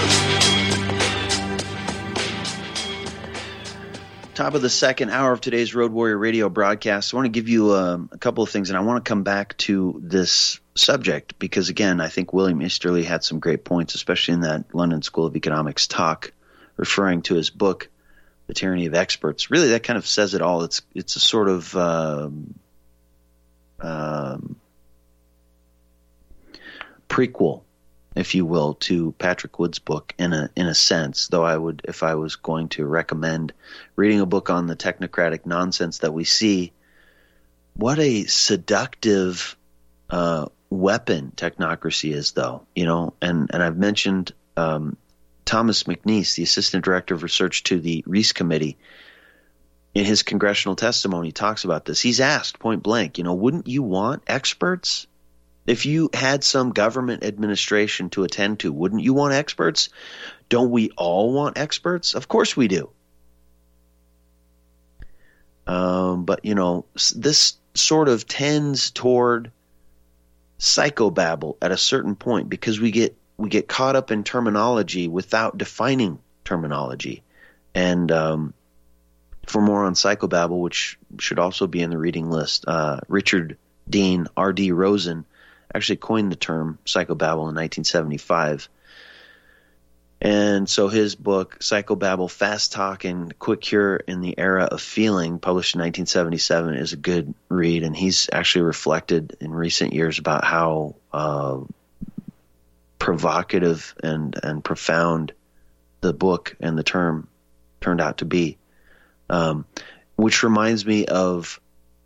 Top of the second hour of today's Road Warrior Radio broadcast. I want to give you a couple of things, and I want to come back to this subject because, again, I think William Easterly had some great points, especially in that London School of Economics talk, referring to his book, The Tyranny of Experts. Really, that kind of says it all. It's a sort of prequel, if you will, to Patrick Wood's book in a sense, though I would, if I was going to recommend reading a book on the technocratic nonsense that we see, what a seductive weapon technocracy is, though, you know, and I've mentioned Thomas McNeice, the Assistant Director of Research to the Reese Committee, in his congressional testimony talks about this. He's asked point blank, you know, wouldn't you want experts? If you had some government administration to attend to, wouldn't you want experts? Don't we all want experts? Of course we do. But, you know, this sort of tends toward psychobabble at a certain point because we get caught up in terminology without defining terminology. And for more on psychobabble, which should also be in the reading list, Richard Dean, R.D. Rosen, actually coined the term psychobabble in 1975. And so his book, Psychobabble, Fast Talk and Quick Cure in the Era of Feeling, published in 1977, is a good read. And he's actually reflected in recent years about how provocative and profound the book and the term turned out to be. Which reminds me of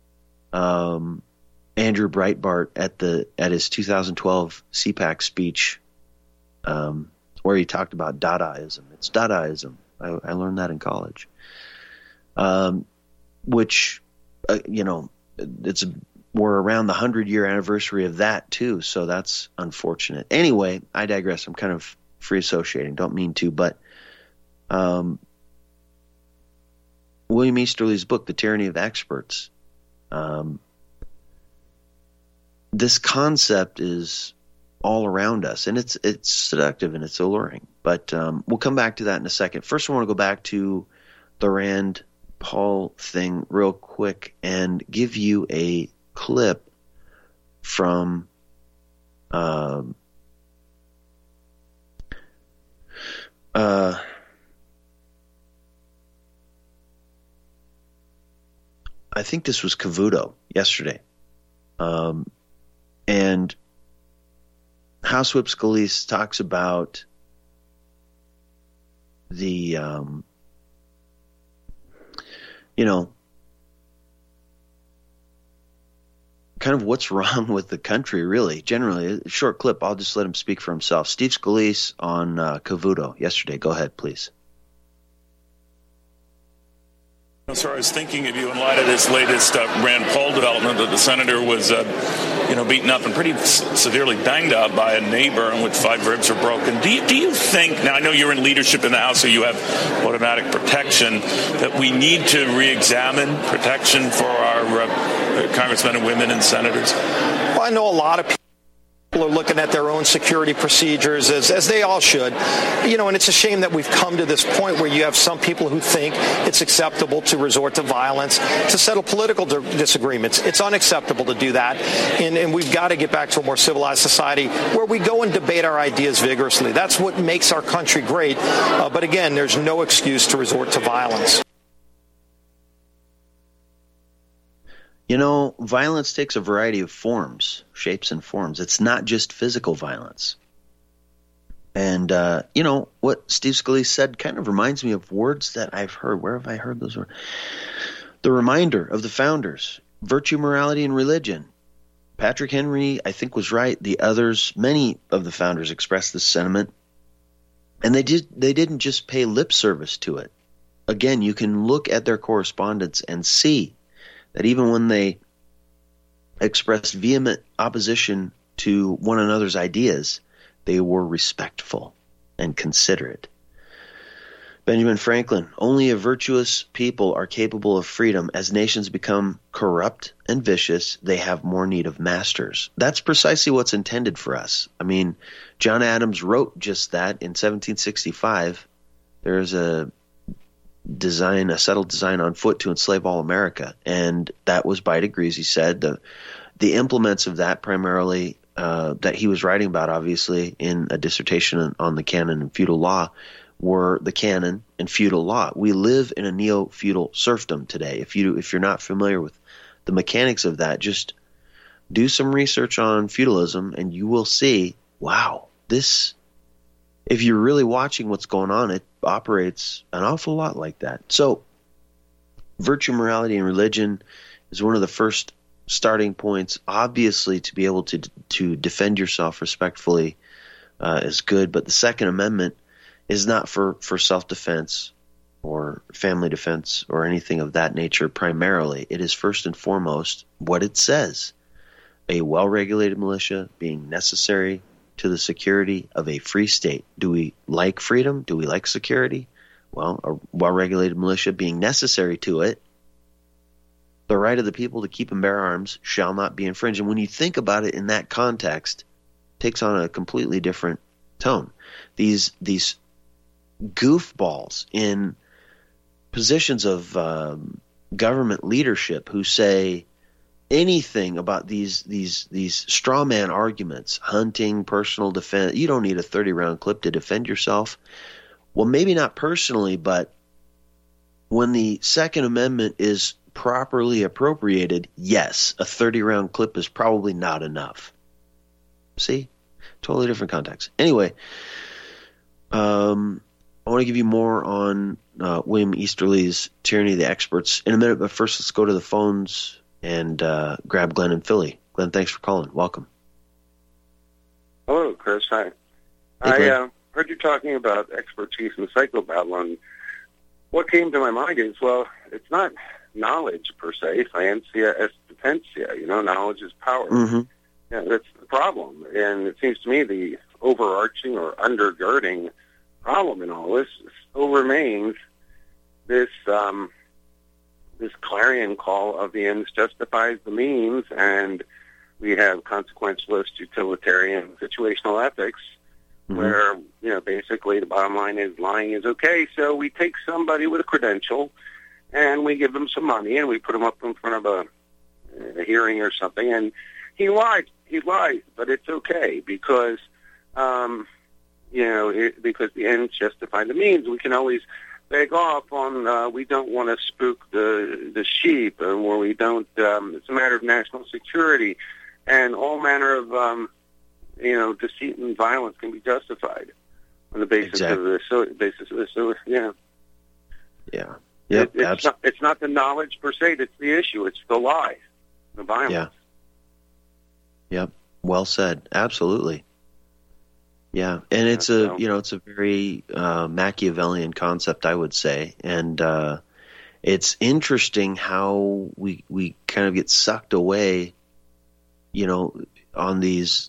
Andrew Breitbart at his 2012 CPAC speech, where he talked about Dadaism. It's Dadaism. I learned that in college. Which, you know, we're around the 100-year anniversary of that too, so that's unfortunate. Anyway, I digress. I'm kind of free associating. Don't mean to, but William Easterly's book, The Tyranny of Experts. This concept is all around us, and it's seductive and it's alluring. But we'll come back to that in a second. First, I want to go back to the Rand Paul thing real quick and give you a clip from I think this was Cavuto yesterday. And House Whip Scalise talks about the, you know, kind of what's wrong with the country, really. Generally, a short clip. I'll just let him speak for himself. Steve Scalise on Cavuto yesterday. Go ahead, please. So I was thinking of you in light of this latest Rand Paul development that the senator was, beaten up and pretty severely banged up by a neighbor in which 5 ribs are broken. Do you think, now I know you're in leadership in the House, so you have automatic protection, that we need to re-examine protection for our congressmen and women and senators? Well, I know a lot of people are looking at their own security procedures, as they all should. You know, and it's a shame that we've come to this point where you have some people who think it's acceptable to resort to violence to settle political disagreements. It's unacceptable to do that, and we've got to get back to a more civilized society where we go and debate our ideas vigorously. That's what makes our country great. But again, there's no excuse to resort to violence. You know, violence takes a variety of forms, shapes and forms. It's not just physical violence. And, you know, what Steve Scalise said kind of reminds me of words that I've heard. Where have I heard those words? The reminder of the founders, virtue, morality, and religion. Patrick Henry, I think, was right. The others, many of the founders expressed this sentiment. And they didn't just pay lip service to it. Again, you can look at their correspondence and see that even when they expressed vehement opposition to one another's ideas, they were respectful and considerate. Benjamin Franklin, only a virtuous people are capable of freedom. As nations become corrupt and vicious, they have more need of masters. That's precisely what's intended for us. I mean, John Adams wrote just that in 1765. There's a settled design on foot to enslave all America. And that was by degrees, he said. The implements of that primarily that he was writing about, obviously, in a dissertation on the canon and feudal law, were the canon and feudal law. We live in a neo-feudal serfdom today. If you're not familiar with the mechanics of that, just do some research on feudalism and you will see, wow, this, if you're really watching what's going on, it operates an awful lot like that. So virtue, morality, and religion is one of the first starting points. Obviously, to be able to defend yourself respectfully is good, but the Second Amendment is not for self-defense or family defense or anything of that nature primarily. It is first and foremost what it says: a well-regulated militia being necessary to the security of a free state. Do we like freedom? Do we like security? Well, a well-regulated militia being necessary to it, the right of the people to keep and bear arms shall not be infringed. And when you think about it in that context, it takes on a completely different tone. These goofballs in positions of government leadership who say anything about these straw man arguments, hunting, personal defense. You don't need a 30-round clip to defend yourself. Well, maybe not personally, but when the Second Amendment is properly appropriated, yes, a 30-round clip is probably not enough. See? Totally different context. Anyway, I want to give you more on William Easterly's Tyranny of the Experts in a minute, but first let's go to the phones and grab Glenn in Philly. Glenn, thanks for calling. Welcome. Hello, Chris. Hi. Hey, I heard you talking about expertise in psychobabble, and what came to my mind is, well, it's not knowledge per se. Scientia est potentia. Knowledge is power. Mm-hmm. Yeah, that's the problem. And it seems to me the overarching or undergirding problem in all this still remains this clarion call of the ends justifies the means, and we have consequentialist utilitarian situational ethics, where basically the bottom line is lying is okay. So we take somebody with a credential and we give them some money and we put them up in front of a hearing or something, and he lied, but it's okay because because the ends justify the means. We can always beg off on we don't want to spook the sheep, or we don't. It's a matter of national security, and all manner of deceit and violence can be justified on the basis of this. So yeah. Yep, it's not the knowledge per se that's the issue. It's the lie, the violence. Yeah. Yep. Well said. Absolutely. Yeah, and it's a very Machiavellian concept, I would say, and it's interesting how we kind of get sucked away, on these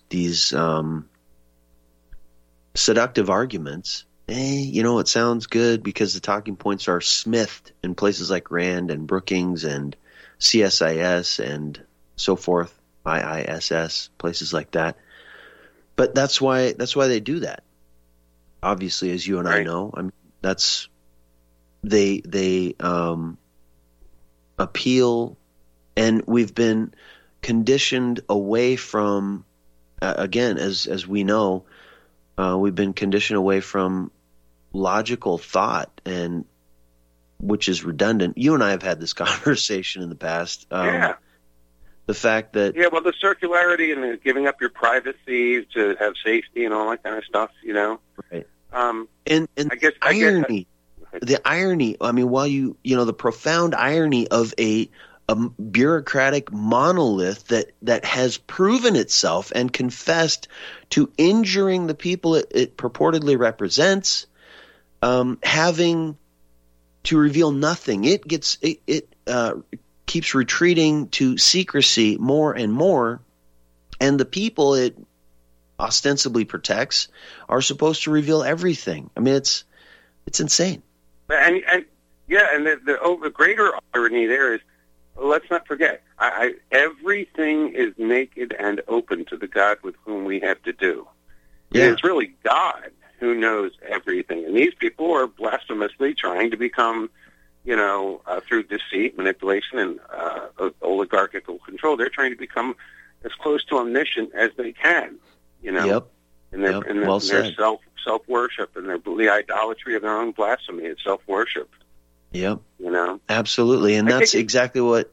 seductive arguments. It sounds good because the talking points are smithed in places like Rand and Brookings and CSIS and so forth, IISS, places like that. But that's why they do that. Obviously, as you and I know, that's they appeal, and we've been conditioned away from. Again, as we know, we've been conditioned away from logical thought, and which is redundant. You and I have had this conversation in the past. The fact that the circularity and the giving up your privacy to have safety and all that kind of stuff, right? And I guess the irony. I mean, while the profound irony of a bureaucratic monolith that has proven itself and confessed to injuring the people it purportedly represents, having to reveal nothing. It keeps retreating to secrecy more and more, and the people it ostensibly protects are supposed to reveal everything. I mean, it's insane. And the greater irony there is, let's not forget, everything is naked and open to the God with whom we have to do. Yeah. It's really God who knows everything. And these people are blasphemously trying to become, through deceit, manipulation, and oligarchical control, they're trying to become as close to omniscient as they can, Yep. In their self-worship and the idolatry of their own blasphemy. It's self-worship. Yep. Absolutely. And that's exactly what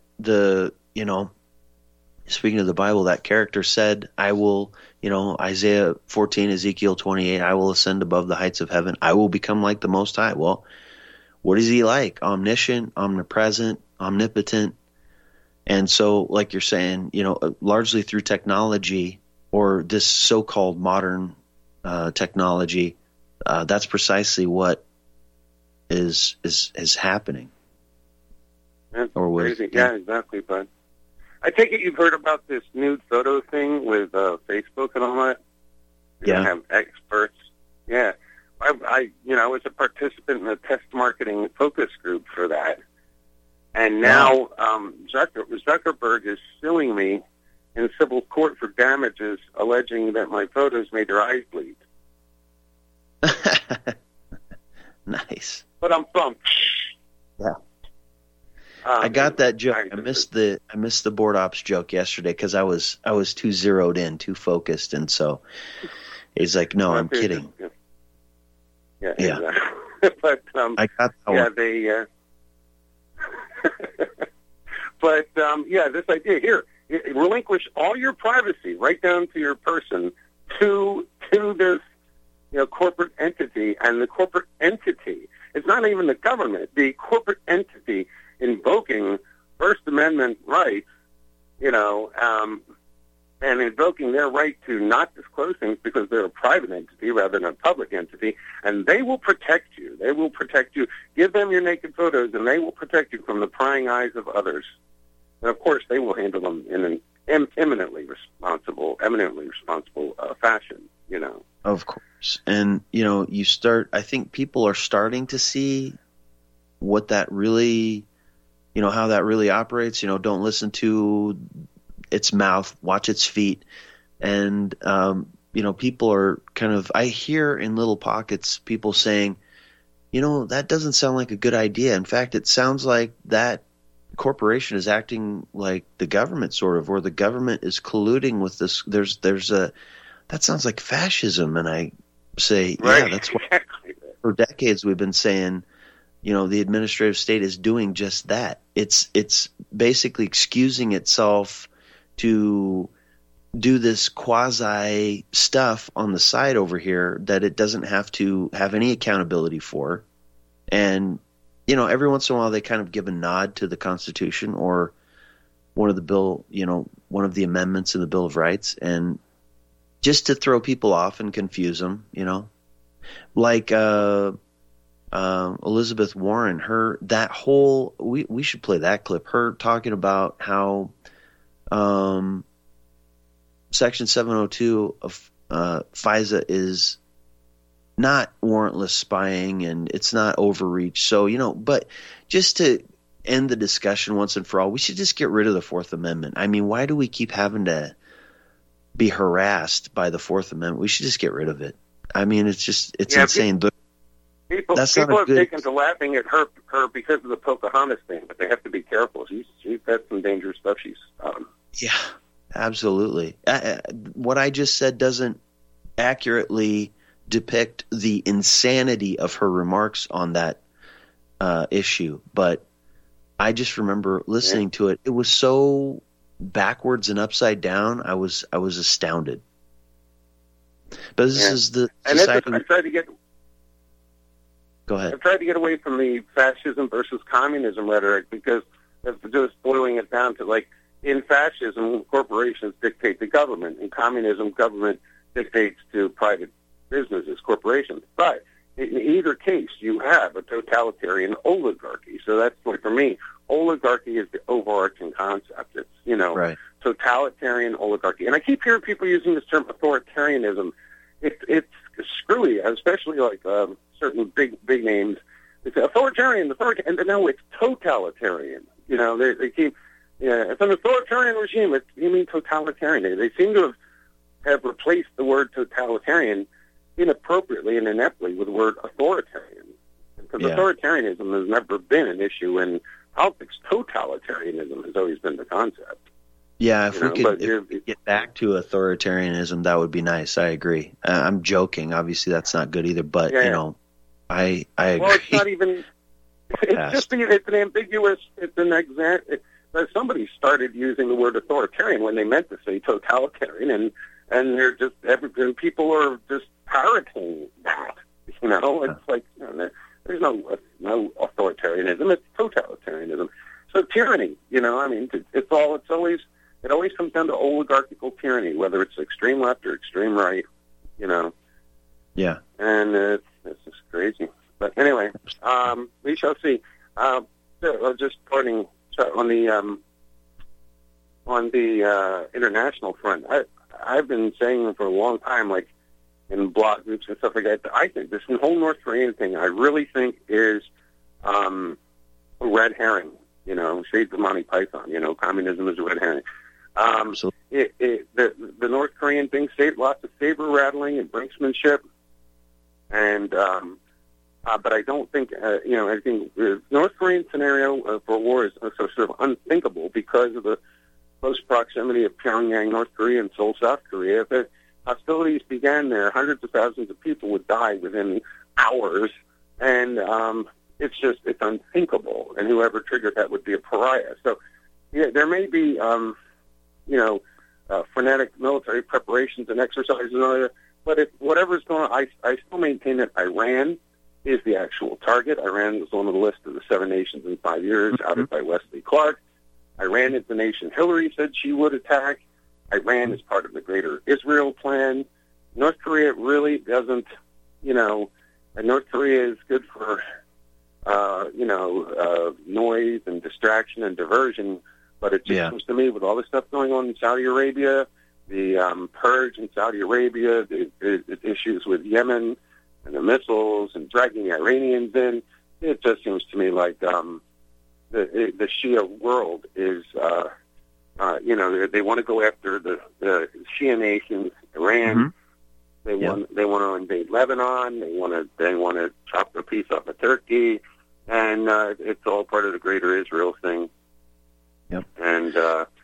speaking of the Bible, that character said, I will, Isaiah 14, Ezekiel 28, I will ascend above the heights of heaven. I will become like the Most High. Well, what is he like? Omniscient, omnipresent, omnipotent. And so, like you're saying, largely through technology or this so-called modern technology, that's precisely what is happening. That's crazy. Yeah, exactly, bud. I take it you've heard about this nude photo thing with Facebook and all that? You have experts. Yeah. I was a participant in a test marketing focus group for that. And now Zuckerberg is suing me in civil court for damages, alleging that my photos made their eyes bleed. Nice. But I'm bummed. Yeah. I got that joke. I missed the board ops joke yesterday because I was too zeroed in, too focused, and so he's like, "No, I'm kidding." Yeah. Exactly. But I got that one. They. But this idea here: relinquish all your privacy, right down to your person, to this corporate entity, and the corporate entity. It's not even the government. The corporate entity invoking First Amendment rights, and invoking their right to not disclose things because they're a private entity rather than a public entity, and they will protect you. They will protect you. Give them your naked photos, and they will protect you from the prying eyes of others. And, of course, they will handle them in an eminently responsible fashion, Of course. And, I think people are starting to see what that really, how that really operates. Don't listen to its mouth, watch its feet. And, people are kind of, I hear in little pockets people saying, that doesn't sound like a good idea. In fact, it sounds like that corporation is acting like the government sort of, or the government is colluding with this. That sounds like fascism. And I say, right. Yeah, that's what for decades we've been saying, the administrative state is doing just that. It's basically excusing itself to do this quasi stuff on the side over here that it doesn't have to have any accountability for. And, every once in a while they kind of give a nod to the Constitution or one of the amendments in the Bill of Rights, and just to throw people off and confuse them, like Elizabeth Warren, we should play that clip, her talking about how Section 702 of FISA is not warrantless spying and it's not overreach. So, but just to end the discussion once and for all, we should just get rid of the Fourth Amendment. I mean, why do we keep having to be harassed by the Fourth Amendment? We should just get rid of it. I mean, it's insane. People have taken to laughing at her because of the Pocahontas thing, but they have to be careful. She's got some dangerous stuff. Yeah, absolutely. What I just said doesn't accurately depict the insanity of her remarks on that issue, but I just remember listening to it. It was so backwards and upside down. I was astounded. But this is the society. I tried to get. Go ahead. I tried to get away from the fascism versus communism rhetoric because it's just boiling it down to, like, in fascism, corporations dictate the government. In communism, government dictates to private businesses, corporations. But in either case, you have a totalitarian oligarchy. So that's, for me, oligarchy is the overarching concept. It's, right. Totalitarian oligarchy. And I keep hearing people using this term authoritarianism. It's screwy, especially like certain big names it's authoritarian, and no, it's totalitarian. You know, they keep, it's an authoritarian regime. You mean totalitarian? They seem to have replaced the word totalitarian inappropriately and ineptly with the word authoritarian. Because authoritarianism has never been an issue in politics. Totalitarianism has always been the concept. Yeah, if we could get back to authoritarianism, that would be nice. I agree. I'm joking. Obviously, that's not good either. But you know, I agree. Well, it's not even. It's an ambiguous. It's an exact. Somebody started using the word authoritarian when they meant to say totalitarian, and they're just people are just parroting that. You know, it's like there's no authoritarianism. It's totalitarianism. So tyranny. You know, I mean, it always comes down to oligarchical tyranny, whether it's extreme left or extreme right. You know. Yeah. And it's just crazy. But anyway, we shall see. Just pointing on the international front, I've been saying for a long time, like in blog groups and stuff like that, I think this whole North Korean thing, I really think is a red herring. You know, shades of Monty Python. You know, communism is a red herring. The North Korean thing saved lots of saber rattling and brinksmanship, and but I don't think I think the North Korean scenario for war is sort of unthinkable because of the close proximity of Pyongyang, North Korea, and Seoul, South Korea. If the hostilities began there, hundreds of thousands of people would die within hours, and it's unthinkable. And whoever triggered that would be a pariah. So there may be frenetic military preparations and exercises and all that. But if whatever's going on, I still maintain that Iran is the actual target. Iran was on the list of the 7 nations in 5 years, outed by Wesley Clark. Iran is the nation Hillary said she would attack. Iran is part of the greater Israel plan. North Korea really doesn't, and North Korea is good for, noise and distraction and diversion. But it just seems to me, with all the stuff going on in Saudi Arabia, the purge in Saudi Arabia, the issues with Yemen and the missiles and dragging the Iranians in, it just seems to me like the Shia world is, they want to go after the Shia nations, Iran. Mm-hmm. They want to invade Lebanon. They want to chop a piece off of Turkey, and it's all part of the greater Israel thing. Yep. And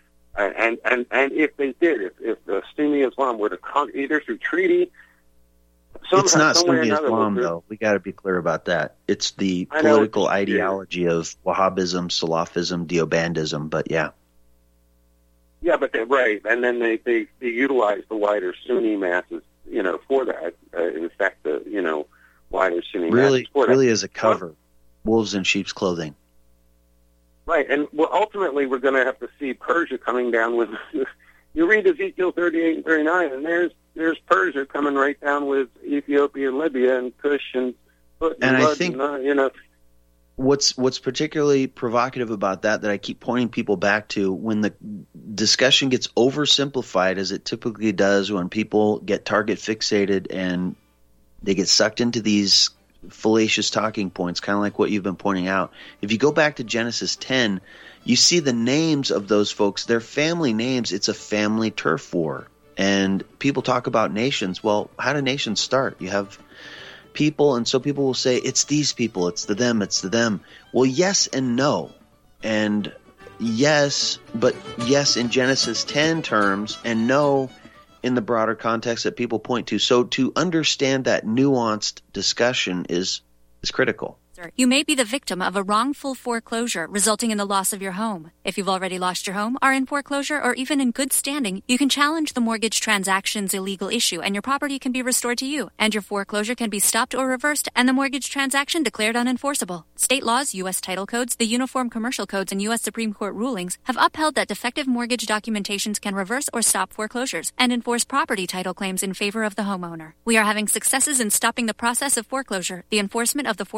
if they did, if Sunni Islam were to either through treaty, it's not Sunni Islam though. We got to be clear about that. It's the political ideology of Wahhabism, Salafism, Deobandism. But yeah, but they're right, and then they utilize the wider Sunni masses, for that. In fact, the wider Sunni masses for that. Really as a cover, wolves in sheep's clothing. Right, and ultimately we're going to have to see Persia coming down with. You read Ezekiel 38 and 39, and there's Persia coming right down with Ethiopia and Libya and Kush and Put and I think what's particularly provocative about that I keep pointing people back to, when the discussion gets oversimplified, as it typically does when people get target fixated and they get sucked into these fallacious talking points, kind of like what you've been pointing out. If you go back to Genesis 10, you see the names of those folks, their family names. It's a family turf war. And people talk about nations. Well, how do nations start? You have people, and so people will say, it's these people, it's the them, it's the them. Well, yes and no. And yes, but yes in Genesis 10 terms, and no in the broader context that people point to. So to understand that nuanced discussion is critical. You may be the victim of a wrongful foreclosure resulting in the loss of your home. If you've already lost your home, are in foreclosure, or even in good standing, you can challenge the mortgage transaction's illegal issue, and your property can be restored to you, and your foreclosure can be stopped or reversed, and the mortgage transaction declared unenforceable. State laws, U.S. title codes, the Uniform Commercial Codes, and U.S. Supreme Court rulings have upheld that defective mortgage documentations can reverse or stop foreclosures and enforce property title claims in favor of the homeowner. We are having successes in stopping the process of foreclosure. The enforcement of the foreclosure judgment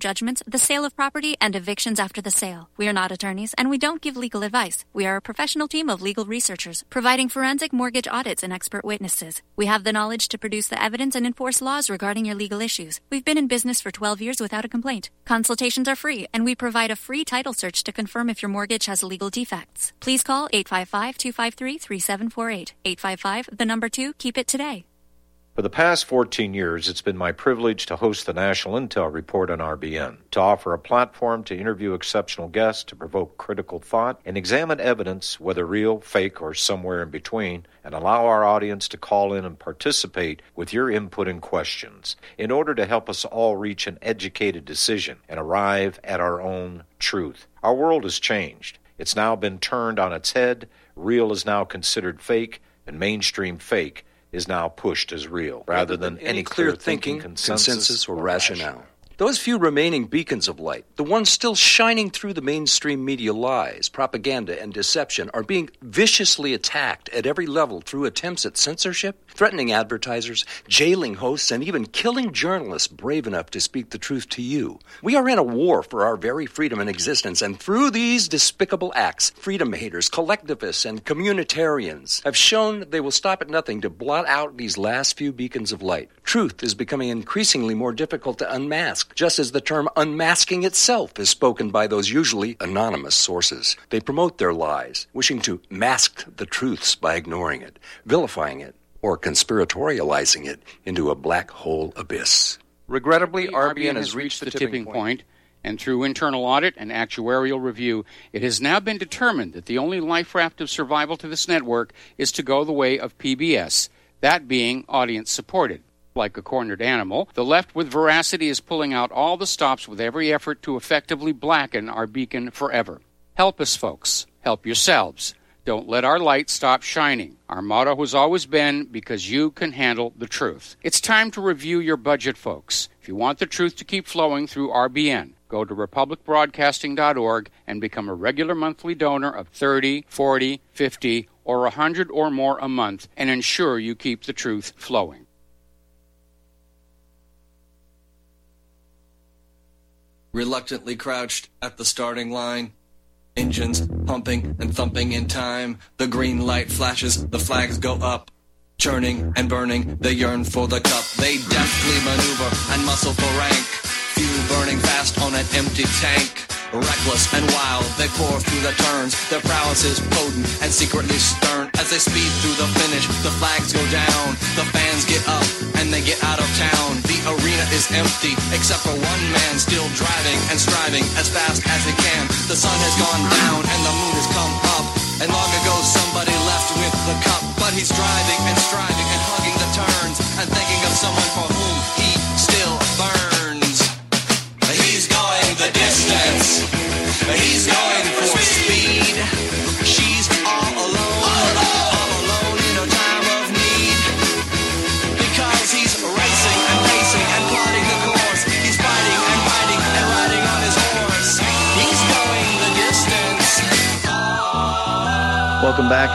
judgments, the sale of property, and evictions after the sale. We are not attorneys, and we don't give legal advice. We are a professional team of legal researchers, providing forensic mortgage audits and expert witnesses. We have the knowledge to produce the evidence and enforce laws regarding your legal issues. We've been in business for 12 years without a complaint. Consultations are free, and we provide a free title search to confirm if your mortgage has legal defects. Please call 855-253-3748. 855, keep it today. For the past 14 years, it's been my privilege to host the National Intel Report on RBN, to offer a platform to interview exceptional guests, to provoke critical thought, and examine evidence, whether real, fake, or somewhere in between, and allow our audience to call in and participate with your input and questions in order to help us all reach an educated decision and arrive at our own truth. Our world has changed. It's now been turned on its head. Real is now considered fake, and mainstream fake is now pushed as real, rather than any clear thinking, consensus, or rationale. Those few remaining beacons of light, the ones still shining through the mainstream media lies, propaganda, and deception, are being viciously attacked at every level through attempts at censorship, threatening advertisers, jailing hosts, and even killing journalists brave enough to speak the truth to you. We are in a war for our very freedom and existence, and through these despicable acts, freedom haters, collectivists, and communitarians have shown they will stop at nothing to blot out these last few beacons of light. Truth is becoming increasingly more difficult to unmask, just as the term unmasking itself is spoken by those usually anonymous sources. They promote their lies, wishing to mask the truths by ignoring it, vilifying it, or conspiratorializing it into a black hole abyss. Regrettably, RBN has reached the tipping point, and through internal audit and actuarial review, it has now been determined that the only life raft of survival to this network is to go the way of PBS, that being audience-supported. Like a cornered animal, the left with veracity is pulling out all the stops with every effort to effectively blacken our beacon forever. Help us, folks. Help yourselves. Don't let our light stop shining. Our motto has always been, because you can handle the truth. It's time to review your budget, folks. If you want the truth to keep flowing through RBN, go to republicbroadcasting.org and become a regular monthly donor of $30, $40, $50, or $100 or more a month, and ensure you keep the truth flowing. Reluctantly crouched at the starting line, engines pumping and thumping in time. The green light flashes, the flags go up, churning and burning, they yearn for the cup. They deftly maneuver and muscle for rank, fuel burning fast on an empty tank. Reckless and wild, they pour through the turns. Their prowess is potent and secretly stern. As they speed through the finish, the flags go down. The fans get up and they get out of town. The arena is empty, except for one man still driving and striving as fast as he can. The sun has gone down and the moon has come up, and long ago somebody left with the cup. But he's driving and striving and hugging the turns and thinking of someone for whom he still burns. He's going the distance. He's going for speed. She's all alone in a time of need. Because he's racing and pacing and plotting the course. He's fighting and fighting and riding on his horse. He's going the distance. Welcome back.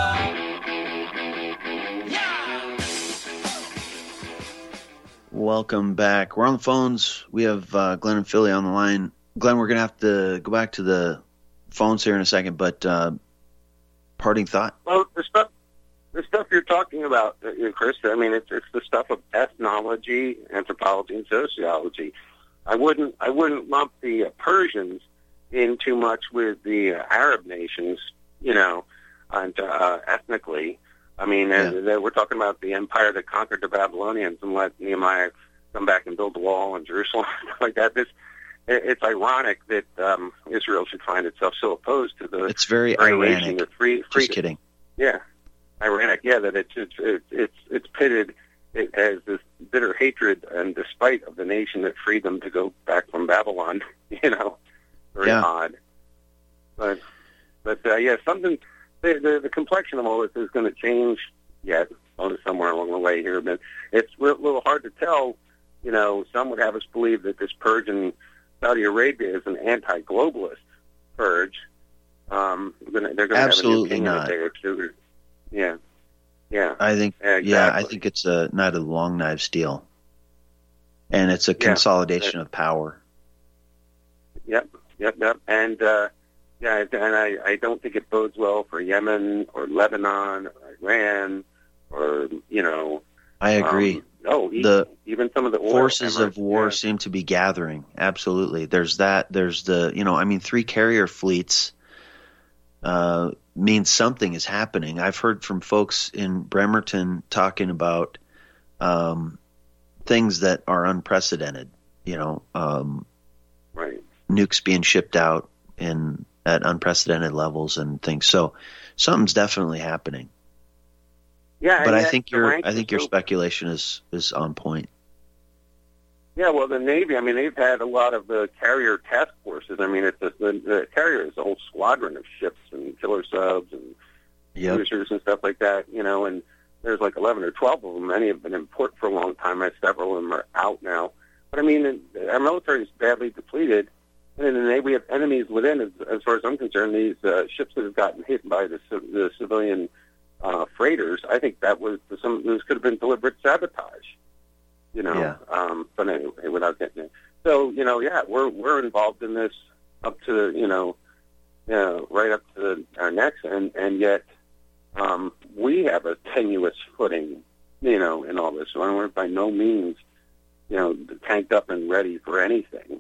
Welcome back. We're on the phones. We have Glenn and Philly on the line. Glenn, we're going to have to go back to the phones here in a second, but parting thought? Well, the stuff you're talking about, Chris, I mean, it's the stuff of ethnology, anthropology, and sociology. I wouldn't lump the Persians in too much with the Arab nations, and ethnically. I mean, we're talking about the empire that conquered the Babylonians and let Nehemiah come back and build the wall in Jerusalem, stuff like that. It's ironic that Israel should find itself so opposed to the. It's very ironic. Just kidding. Yeah, ironic. Yeah, that it's pitted as this bitter hatred and despite of the nation that freed them to go back from Babylon. Very odd. But something. The complexion of all this is going to change yet, somewhere along the way here. But it's a little hard to tell. Some would have us believe that this purge in Saudi Arabia is an anti-globalist purge. They're going to have a new king in a day or two. Yeah. I think. Exactly. Yeah, I think it's a night of the long knives deal, and it's a consolidation of power. Yep. And I don't think it bodes well for Yemen or Lebanon or Iran or, I agree. Even some of the oil forces of war seem to be gathering. Absolutely. There's that. There's the, 3 carrier fleets means something is happening. I've heard from folks in Bremerton talking about things that are unprecedented, right. Nukes being shipped out at unprecedented levels and things. So something's definitely happening. Yeah, but I think your speculation is on point. Yeah, well, the Navy, they've had a lot of the carrier task forces. The carrier is a whole squadron of ships and killer subs and cruisers and stuff like that, and there's like 11 or 12 of them. Many have been in port for a long time. Several of them are out now. But, our military is badly depleted, and in the Navy we have enemies within, as far as I'm concerned, these ships that have gotten hit by the civilian freighters. I think this could have been deliberate sabotage, but anyway, without getting it. So, we're involved in this up to, right up to our necks, and yet we have a tenuous footing, in all this. So we're by no means, tanked up and ready for anything,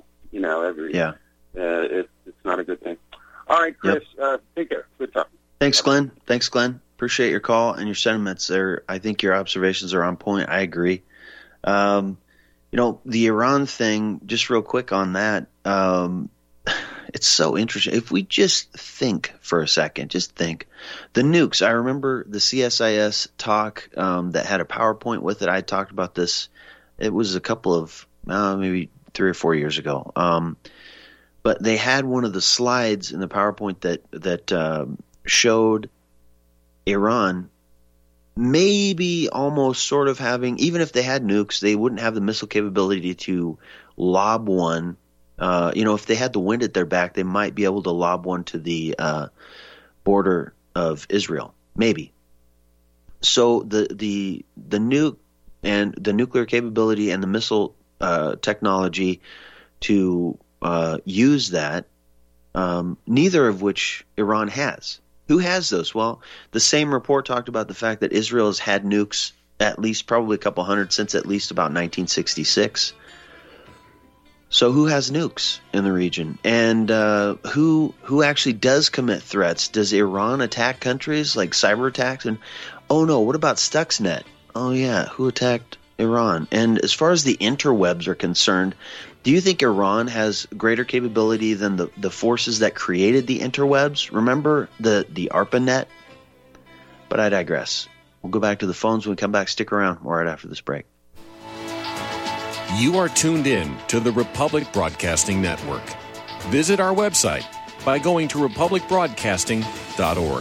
it's not a good thing. All right, Chris, take care. Good talk. Thanks, Glenn. Appreciate your call and your sentiments there. I think your observations are on point. I agree. The Iran thing, just real quick on that, it's so interesting. If we just think for a second, the nukes. I remember the CSIS talk that had a PowerPoint with it. I talked about this. It was a couple of maybe 3 or 4 years ago. But they had one of the slides in the PowerPoint that showed Iran maybe almost sort of having, even if they had nukes, they wouldn't have the missile capability to lob one. If they had the wind at their back, they might be able to lob one to the border of Israel, maybe. So the nuke and the nuclear capability and the missile technology to use that, neither of which Iran has. Who has those? Well, the same report talked about the fact that Israel has had nukes, at least probably a couple hundred, since at least about 1966. So who has nukes in the region? And who actually does commit threats? Does Iran attack countries like cyber attacks? And oh no, what about Stuxnet? Oh yeah, who attacked Iran? And as far as the interwebs are concerned, do you think Iran has greater capability than the forces that created the interwebs? Remember the ARPANET? But I digress. We'll go back to the phones when we come back. Stick around right after this break. You are tuned in to the Republic Broadcasting Network. Visit our website by going to republicbroadcasting.org.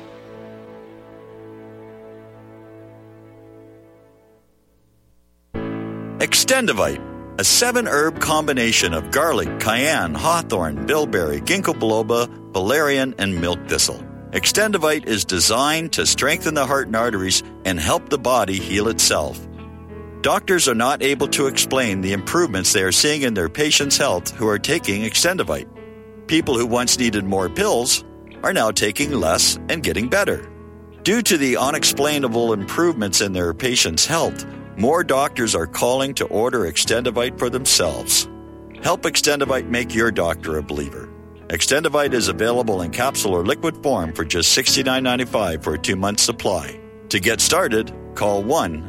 Extendivite, a 7-herb combination of garlic, cayenne, hawthorn, bilberry, ginkgo biloba, valerian, and milk thistle. Extendivite is designed to strengthen the heart and arteries and help the body heal itself. Doctors are not able to explain the improvements they are seeing in their patients' health who are taking Extendivite. People who once needed more pills are now taking less and getting better. Due to the unexplainable improvements in their patients' health, more doctors are calling to order Extendivite for themselves. Help Extendivite make your doctor a believer. Extendivite is available in capsule or liquid form for just $69.95 for a 2-month supply. To get started, call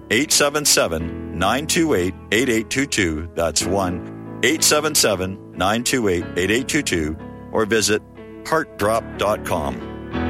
1-877-928-8822. That's 1-877-928-8822. Or visit heartdrop.com.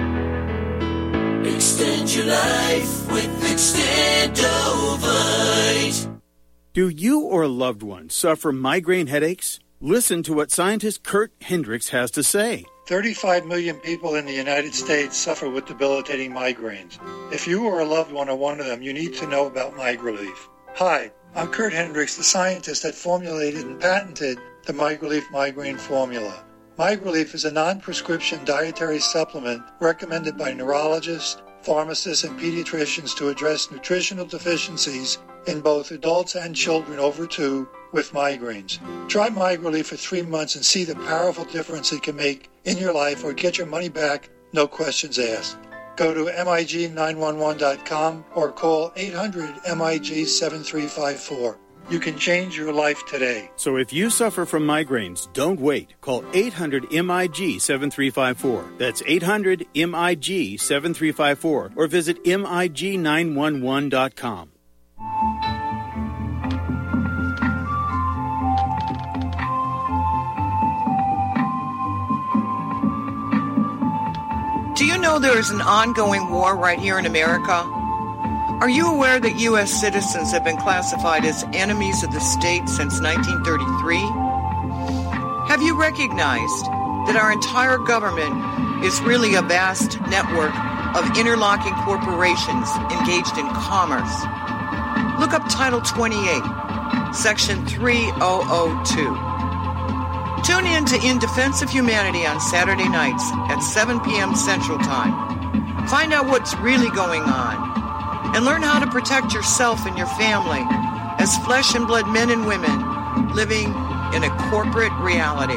Extend your life with Extendovite. Do you or a loved one suffer migraine headaches? Listen to what scientist Kurt Hendricks has to say. 35 million people in the United States suffer with debilitating migraines. If you or a loved one are one of them, you need to know about MigraLief. Hi, I'm Kurt Hendricks, the scientist that formulated and patented the MigraLief migraine formula. MigraLief is a non-prescription dietary supplement recommended by neurologists, pharmacists, and pediatricians to address nutritional deficiencies in both adults and children over 2 with migraines. Try MigraLief for 3 months and see the powerful difference it can make in your life, or get your money back, no questions asked. Go to MIG911.com or call 800-MIG-7354. You can change your life today. So if you suffer from migraines, don't wait. Call 800-MIG-7354. That's 800-MIG-7354. Or visit MIG911.com. Do you know there is an ongoing war right here in America? Are you aware that U.S. citizens have been classified as enemies of the state since 1933? Have you recognized that our entire government is really a vast network of interlocking corporations engaged in commerce? Look up Title 28, Section 3002. Tune in to In Defense of Humanity on Saturday nights at 7 p.m. Central Time. Find out what's really going on and learn how to protect yourself and your family as flesh and blood men and women living in a corporate reality.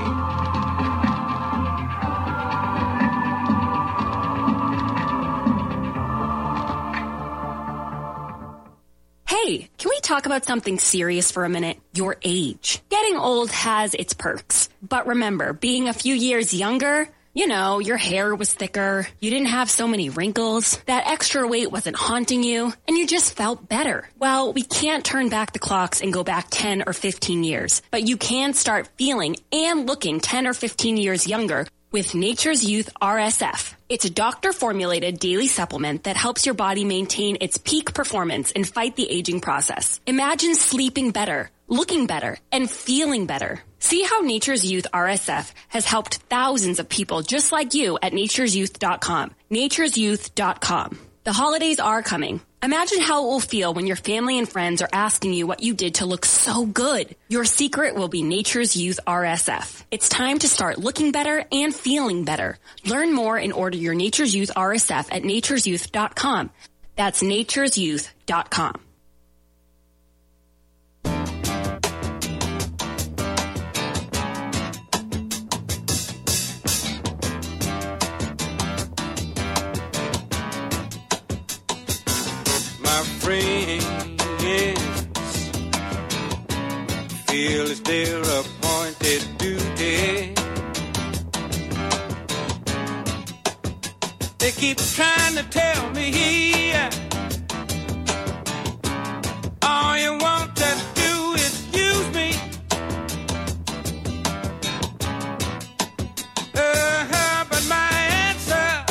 Hey, can we talk about something serious for a minute? Your age. Getting old has its perks. But remember, being a few years younger, you know, your hair was thicker, you didn't have so many wrinkles, that extra weight wasn't haunting you, and you just felt better. Well, we can't turn back the clocks and go back 10 or 15 years, but you can start feeling and looking 10 or 15 years younger with Nature's Youth RSF. It's a doctor-formulated daily supplement that helps your body maintain its peak performance and fight the aging process. Imagine sleeping better, looking better, and feeling better. See how Nature's Youth RSF has helped thousands of people just like you at nature'syouth.com. nature'syouth.com. The holidays are coming. Imagine how it will feel when your family and friends are asking you what you did to look so good. Your secret will be Nature's Youth RSF. It's time to start looking better and feeling better. Learn more and order your Nature's Youth RSF at nature'syouth.com. That's nature'syouth.com. Friends, feel it's their appointed duty. They keep trying to tell me all you want to do is use me. But my answer,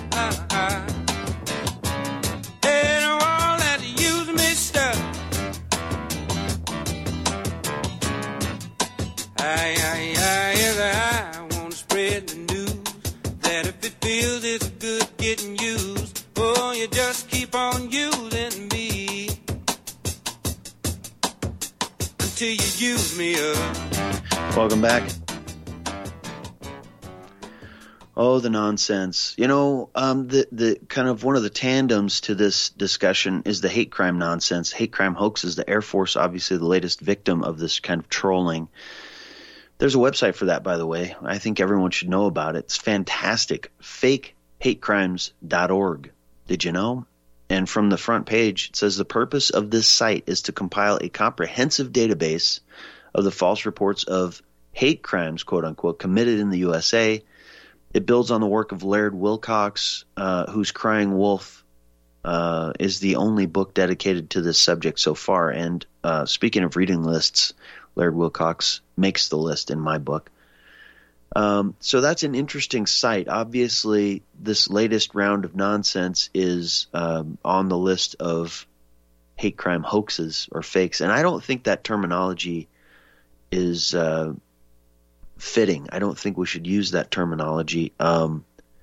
they don't all that use me stuff. I want to spread the news that if it feels it's good getting used, oh, you just keep on using me until you use me up. Welcome back. Oh, the nonsense. You know, the kind of one of the tandems to this discussion is the hate crime nonsense. Hate crime hoaxes. The Air Force, obviously the latest victim of this kind of trolling. There's a website for that, by the way. I think everyone should know about it. It's fantastic. FakeHateCrimes.org. Did you know? And from the front page, it says the purpose of this site is to compile a comprehensive database of the false reports of hate crimes, quote unquote, committed in the USA. It builds on the work of Laird Wilcox, whose Crying Wolf is the only book dedicated to this subject so far. And speaking of reading lists, Laird Wilcox makes the list in my book. So that's an interesting site. Obviously, this latest round of nonsense is on the list of hate crime hoaxes or fakes. And I don't think that terminology is fitting. I don't think we should use that terminology. I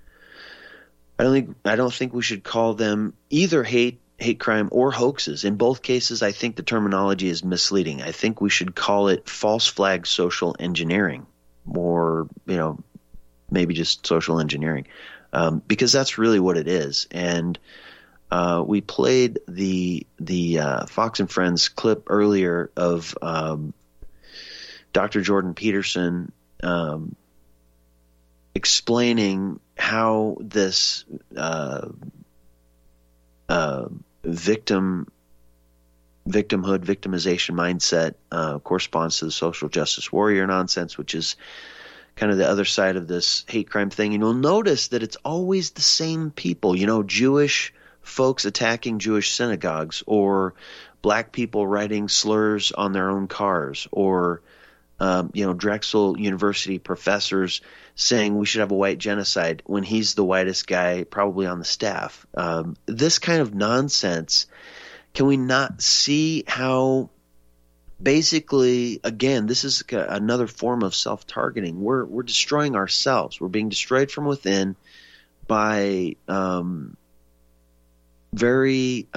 don't think we should call them either hate crime or hoaxes. In both cases, I think the terminology is misleading. I think we should call it false flag social engineering, or maybe just social engineering, because that's really what it is. And We played the Fox and Friends clip earlier of Dr. Jordan Peterson explaining how this victimhood, victimization mindset corresponds to the social justice warrior nonsense, which is kind of the other side of this hate crime thing. And you'll notice that it's always the same people, Jewish folks attacking Jewish synagogues, or black people writing slurs on their own cars, or Drexel University professors saying we should have a white genocide when he's the whitest guy probably on the staff. This kind of nonsense, can we not see how basically, again, this is another form of self-targeting. We're destroying ourselves. We're being destroyed from within by very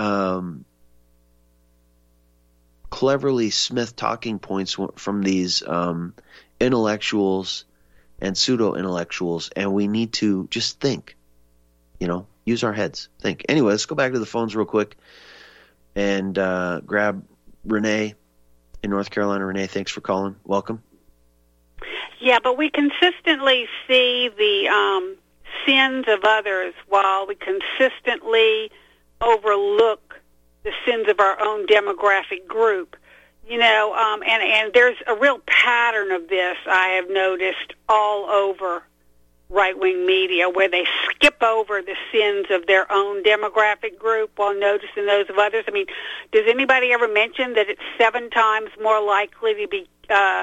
cleverly Smith talking points from these intellectuals and pseudo-intellectuals, and we need to just think, use our heads, think. Anyway, let's go back to the phones real quick and grab Renee in North Carolina. Renee, thanks for calling. Welcome. Yeah, but we consistently see the sins of others while we consistently overlook the sins of our own demographic group. And there's a real pattern of this I have noticed all over right-wing media, where they skip over the sins of their own demographic group while noticing those of others. I mean, does anybody ever mention that it's 7 times more likely to be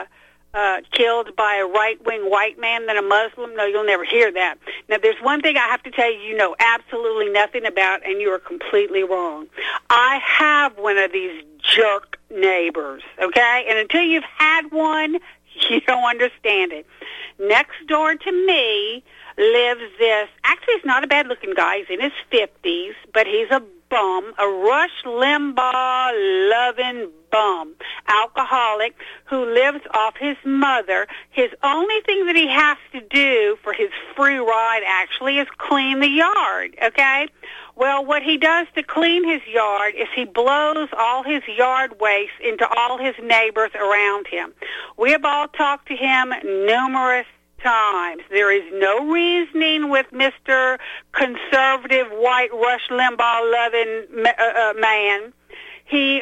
killed by a right-wing white man than a Muslim? No, you'll never hear that. Now, there's one thing I have to tell you, you know absolutely nothing about, and you are completely wrong. I have one of these jerk neighbors, okay? And until you've had one, you don't understand it. Next door to me lives this, actually he's not a bad-looking guy, he's in his 50s, but he's a bum, a Rush Limbaugh-loving bum, alcoholic, who lives off his mother. His only thing that he has to do for his free ride, actually, is clean the yard, okay? Well, what he does to clean his yard is he blows all his yard waste into all his neighbors around him. We have all talked to him numerous times. There is no reasoning with Mr. Conservative White Rush Limbaugh-loving man. You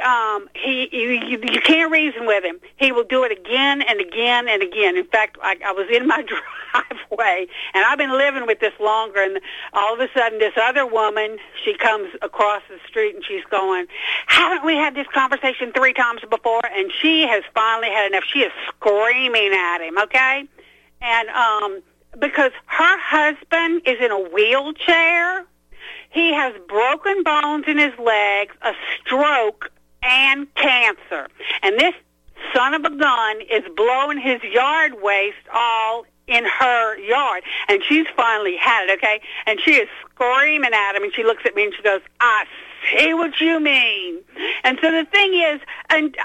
can't reason with him. He will do it again and again and again. In fact, I was in my driveway, and I've been living with this longer, and all of a sudden this other woman, she comes across the street, and she's going, haven't we had this conversation 3 times before? And she has finally had enough. She is screaming at him, okay? And because her husband is in a wheelchair, he has broken bones in his legs, a stroke, and cancer. And this son of a gun is blowing his yard waste all in her yard. And she's finally had it, okay? And she is screaming at him, and she looks at me and she goes, I see what you mean. And so the thing is, and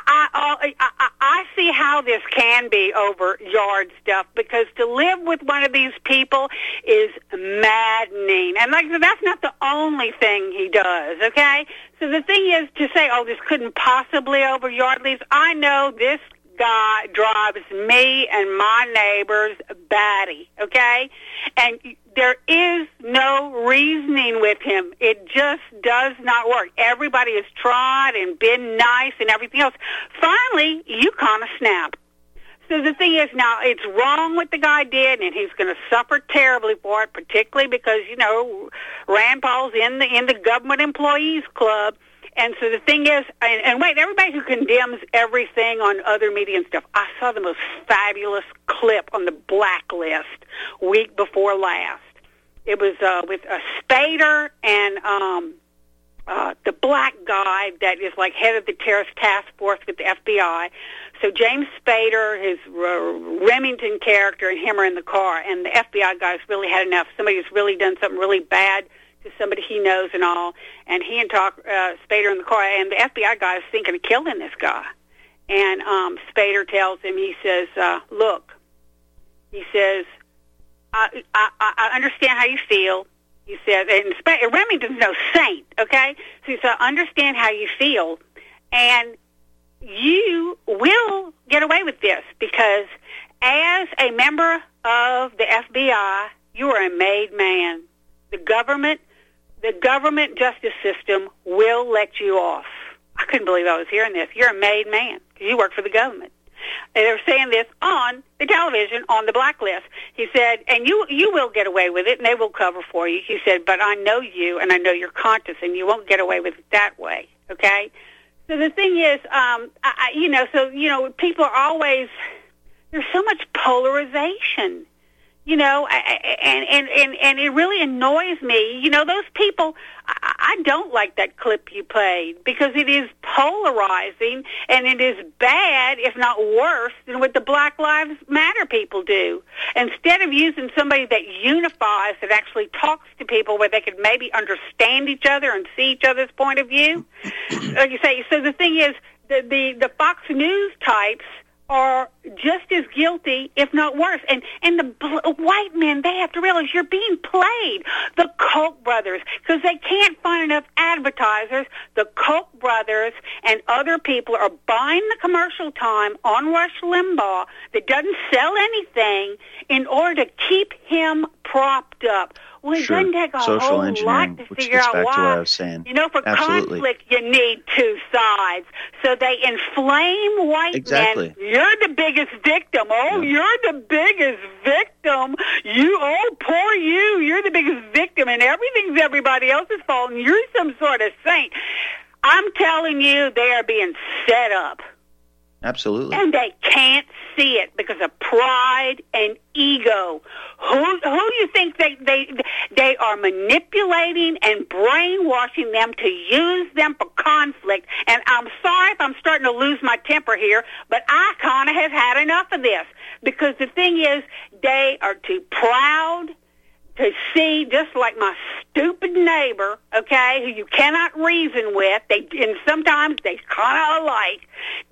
I see how this can be over yard stuff, because to live with one of these people is maddening. And like that's not the only thing he does, okay? So the thing is to say, oh, this couldn't possibly over yard leaves. I know this guy drives me and my neighbors batty, okay? And there is no reasoning with him. It just does not work. Everybody has tried and been nice and everything else. Finally, you kind of snap. So the thing is, now, it's wrong what the guy did, and he's going to suffer terribly for it, particularly because, Rand Paul's in the government employees club. And so the thing is, and wait, everybody who condemns everything on other media and stuff, I saw the most fabulous clip on the Blacklist week before last. It was with Spader and the black guy that is like head of the terrorist task force with the FBI. So James Spader, his Remington character, and him are in the car, and the FBI guy's really had enough. Somebody has really done something really bad to somebody he knows and all, and he and Spader in the car, and the FBI guy is thinking of killing this guy. And Spader tells him, he says, look, he says, I understand how you feel. He said, and Remington's no saint, okay? So he said, understand how you feel, and you will get away with this because as a member of the FBI, you are a made man. The government justice system will let you off. I couldn't believe I was hearing this. You're a made man because you work for the government. And they were saying this on the television, on the blacklist. He said, and you will get away with it, and they will cover for you. He said, but I know you, and I know your conscience, and you won't get away with it that way, okay? So the thing is, people are always, there's so much polarization, and it really annoys me. Those people, I don't like that clip you played because it is polarizing and it is bad, if not worse, than what the Black Lives Matter people do. Instead of using somebody that unifies, that actually talks to people where they could maybe understand each other and see each other's point of view, like you say. So the thing is, the Fox News types are just as guilty, if not worse. And the white men, they have to realize you're being played. The Koch brothers, because they can't find enough advertisers, the Koch brothers and other people are buying the commercial time on Rush Limbaugh that doesn't sell anything in order to keep him propped up. Well, it doesn't take a whole lot to figure out why. What I was saying. For conflict, you need two sides. So they inflame white men. You're the biggest victim. Oh, you're the biggest victim. Poor you. You're the biggest victim, and everything's everybody else's fault, and you're some sort of saint. I'm telling you, they are being set up. Absolutely. And they can't see it because of pride and ego. Who do you think they are manipulating and brainwashing them to use them for conflict? And I'm sorry if I'm starting to lose my temper here, but I kind of have had enough of this because the thing is, they are too proud to see, just like my stupid neighbor, okay, who you cannot reason with. And sometimes they kind of alike.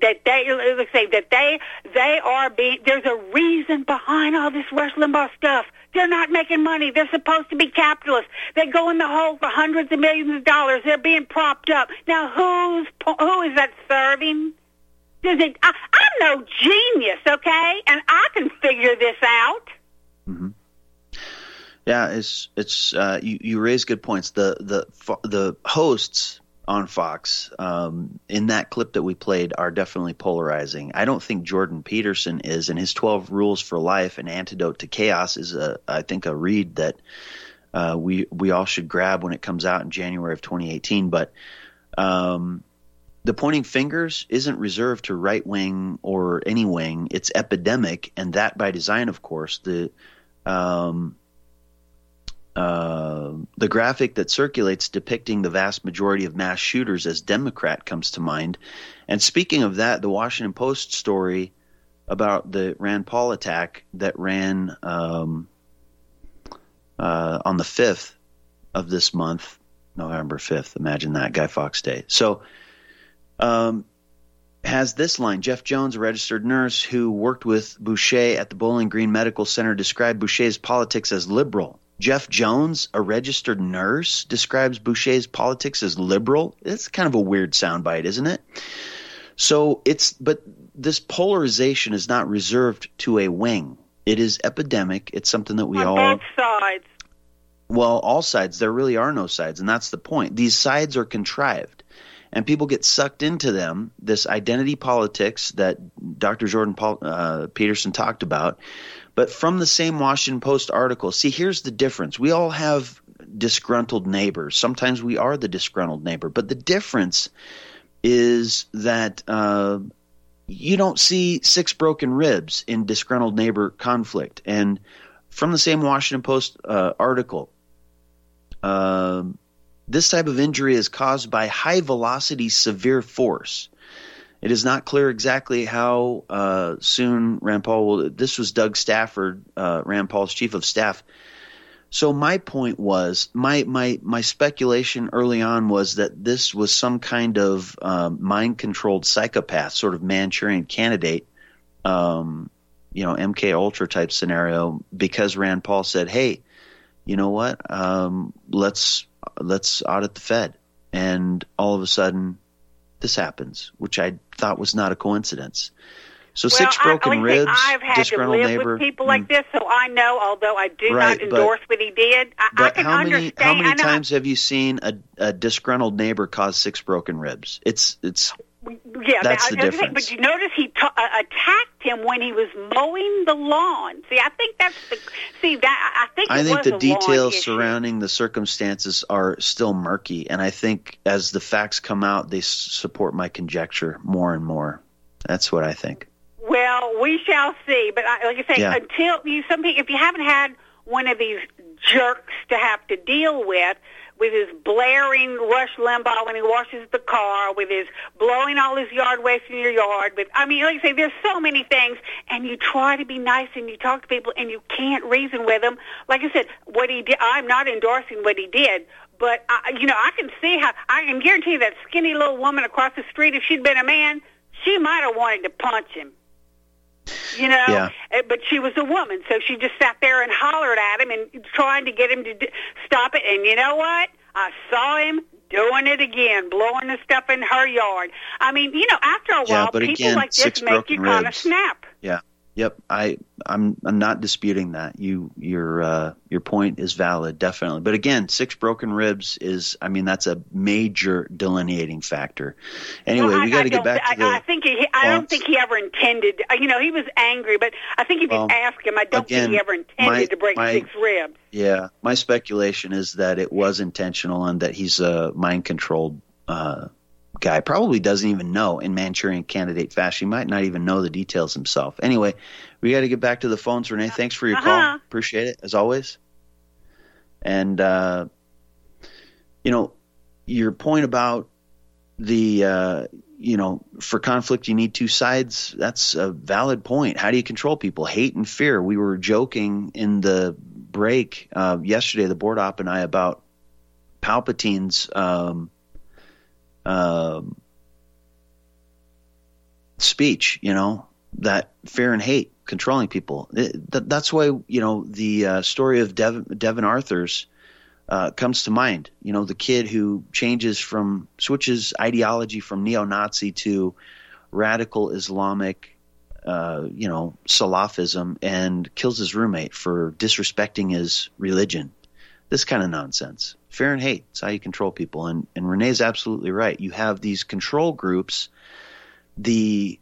They are being. There's a reason behind all this Rush Limbaugh stuff. They're not making money. They're supposed to be capitalists. They go in the hole for hundreds of millions of dollars. They're being propped up. Now, who is that serving? I'm no genius, okay, and I can figure this out. Mm-hmm. Yeah, it's you raise good points. The hosts on Fox in that clip that we played are definitely polarizing. I don't think Jordan Peterson is, and his 12 Rules for Life, An Antidote to Chaos, is I think a read that we all should grab when it comes out in January of 2018. But the pointing fingers isn't reserved to right wing or any wing. It's epidemic, and that by design, of course. The graphic that circulates depicting the vast majority of mass shooters as Democrat comes to mind. And speaking of that, the Washington Post story about the Rand Paul attack that ran on the 5th of this month, November 5th. Imagine that, Guy Fawkes Day. So has this line. Jeff Jones, a registered nurse who worked with Boucher at the Bowling Green Medical Center, described Boucher's politics as liberal. Jeff Jones, a registered nurse, describes Boucher's politics as liberal. It's kind of a weird soundbite, isn't it? So but this polarization is not reserved to a wing. It is epidemic. It's something that we all. On both sides. Well, all sides. There really are no sides, and that's the point. These sides are contrived, and people get sucked into them. This identity politics that Dr. Jordan Peterson talked about. But from the same Washington Post article, see, here's the difference. We all have disgruntled neighbors. Sometimes we are the disgruntled neighbor. But the difference is that you don't see 6 broken ribs in disgruntled neighbor conflict. And from the same Washington Post article, this type of injury is caused by high-velocity severe force. It is not clear exactly how soon Rand Paul will – this was Doug Stafford, Rand Paul's chief of staff. So my point was my speculation early on was that this was some kind of mind-controlled psychopath, sort of Manchurian candidate, MK Ultra type scenario, because Rand Paul said, hey, you know what? Let's audit the Fed. And all of a sudden, this happens, which I thought was not a coincidence. So well, 6 broken ribs, I've had to live neighbor. with people like this, so I know, although I do not endorse what he did, I can understand. How many times have you seen a disgruntled neighbor cause 6 broken ribs? It's that's the difference. But you notice he attacked him when he was mowing the lawn. I think the details surrounding the circumstances are still murky, and I think as the facts come out, they support my conjecture more and more. That's what I think. Well, we shall see. But like I say, until if you haven't had one of these jerks to have to deal with his blaring Rush Limbaugh when he washes the car, with his blowing all his yard waste in your yard, like I say, there's so many things, and you try to be nice and you talk to people and you can't reason with them. Like I said, what he did, I'm not endorsing what he did, but I can see how, I can guarantee that skinny little woman across the street, if she'd been a man, she might have wanted to punch him. But she was a woman, so she just sat there and hollered at him and trying to get him to stop it. And you know what? I saw him doing it again, blowing the stuff in her yard. I mean, after a while, people again, like this make you kind of snap. Yeah. Yep. I'm not disputing that. Your point is valid, definitely. But again, 6 broken ribs that's a major delineating factor. Anyway, we got to get back to the I don't think he ever intended. He was angry, but I think if you ask him, I don't think he ever intended to break 6 ribs. Yeah, my speculation is that it was intentional and that he's a mind-controlled guy. Probably doesn't even know in Manchurian Candidate fashion. He might not even know the details himself. Anyway, we got to get back to the phones. Renee, thanks for your call. Appreciate it, as always. And, your point about the, for conflict, you need 2 sides. That's a valid point. How do you control people? Hate and fear. We were joking in the break yesterday, the board op and I, about Palpatine's speech, that fear and hate controlling people. That's why, the story of Devin Arthurs comes to mind. The kid who switches ideology from neo-Nazi to radical Islamic, Salafism, and kills his roommate for disrespecting his religion. This kind of nonsense. Fear and hate. It's how you control people. And Renee's absolutely right. You have these control groups, the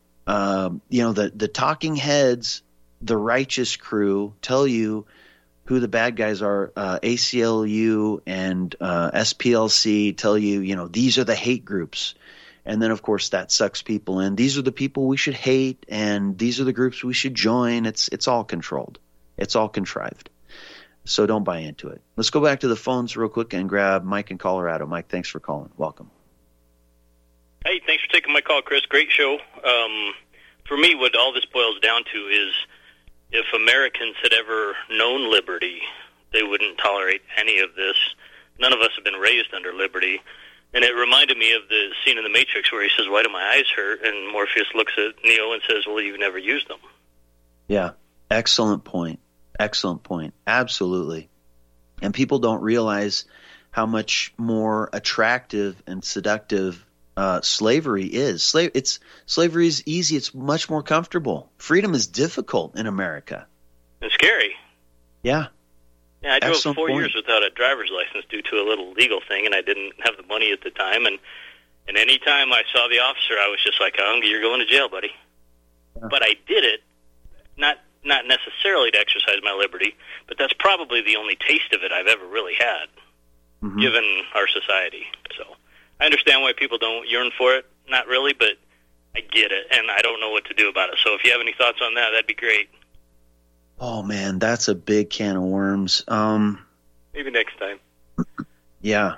talking heads, the righteous crew tell you who the bad guys are. ACLU and SPLC tell you, these are the hate groups. And then, of course, that sucks people in. These are the people we should hate, and these are the groups we should join. It's all controlled. It's all contrived. So don't buy into it. Let's go back to the phones real quick and grab Mike in Colorado. Mike, thanks for calling. Welcome. Hey, thanks for taking my call, Chris. Great show. For me, what all this boils down to is if Americans had ever known liberty, they wouldn't tolerate any of this. None of us have been raised under liberty. And it reminded me of the scene in The Matrix where he says, "Why do my eyes hurt?" And Morpheus looks at Neo and says, "Well, you've never used them." Yeah, excellent point. Excellent point. Absolutely. And people don't realize how much more attractive and seductive slavery is. Slavery is easy. It's much more comfortable. Freedom is difficult in America. And scary. Yeah. Yeah, I drove 4 years without a driver's license due to a little legal thing, and I didn't have the money at the time. And any time I saw the officer, I was just like, "Oh, you're going to jail, buddy." Yeah. But I did it, not necessarily to exercise my liberty, but that's probably the only taste of it I've ever really had, given our society. So I understand why people don't yearn for it. Not really, but I get it, and I don't know what to do about it. So if you have any thoughts on that, that'd be great. Oh, man, that's a big can of worms. Maybe next time. Yeah.